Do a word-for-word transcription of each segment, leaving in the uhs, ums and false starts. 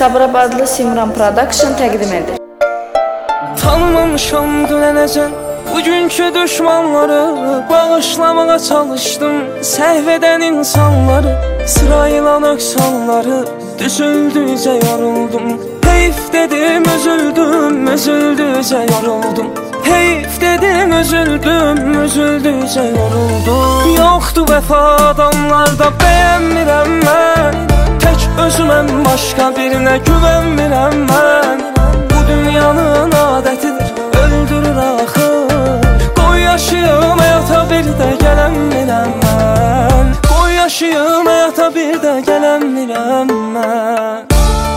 Sabirabadlı Simran Production təqdim edir. Tanımamışam dünənəcən bugünkü düşmanları, bağışlamağa çalışdım səhv edən insanları. Sırayla nöqsanları düzüldükcə yoruldum. Heyf dedim, üzüldüm, üzüldükcə yoruldum. Heyf dedim, üzüldüm, üzüldükcə yoruldum. Yoxdur vəfa adamlarda, bəyənmirəm mən. Tək özüməm, başqa birinə güvənmirəm mən. Bu dünyanın adətidir, öldürür axır. Qoy yaşayım, həyata bir də gələnmirəm mən. Qoy yaşayım, həyata bir də gələnmirəm mən.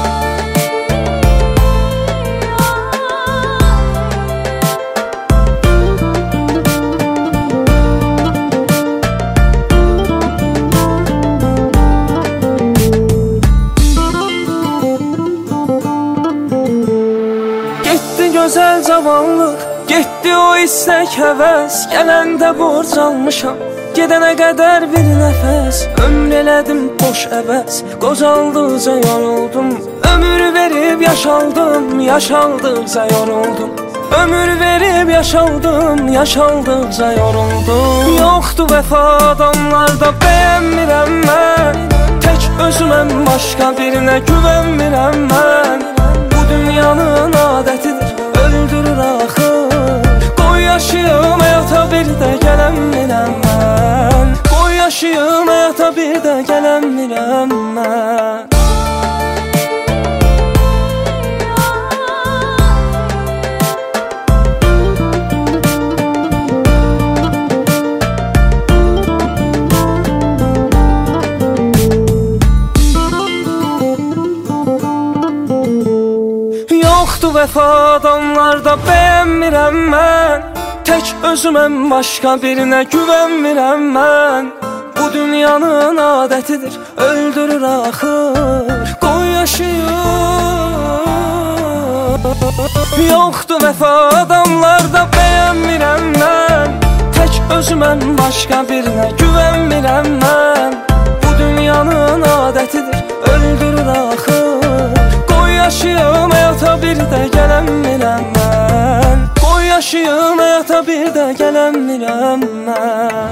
Gözəl cavanlıq, getdi o istək həvəs. Gələndə borc almışam, gedənə qədər bir nəfəs. Ömr elədim boş əvəz, qocaldıqca yoruldum. Ömür verib yaşaldım, yaşaldıqca yoruldum. Ömür verib yaşaldım, yaşaldıqca yoruldum. Yoxdur vəfa adamlarda, bəyənmirəm mən. Tək özüməm, başqa birinə güvənmirəm mən. Bu dünyanın adətidir, öldürür axır. Qoy yaşayım, həyata bir də gələnmirəm mən. Qoy yaşayım, həyata bir də gələnmirəm mən. Yoxdur vəfa adamlarda, bəyənmirəm mən. Tək özüməm, başqa birinə güvənmirəm mən. Bu dünyanın adətidir, öldürür axır. Qoy yaşayım. Yoxdur vəfa adamlarda, bəyənmirəm mən. Tək özüməm, başqa birinə güvənmirəm mən. Bu dünyanın adətidir, öldürür axır. Qoy yaşayım, həyata bir də gələnmirəm mən. Qoy yaşayım, həyata bir də gələnmirəm mən.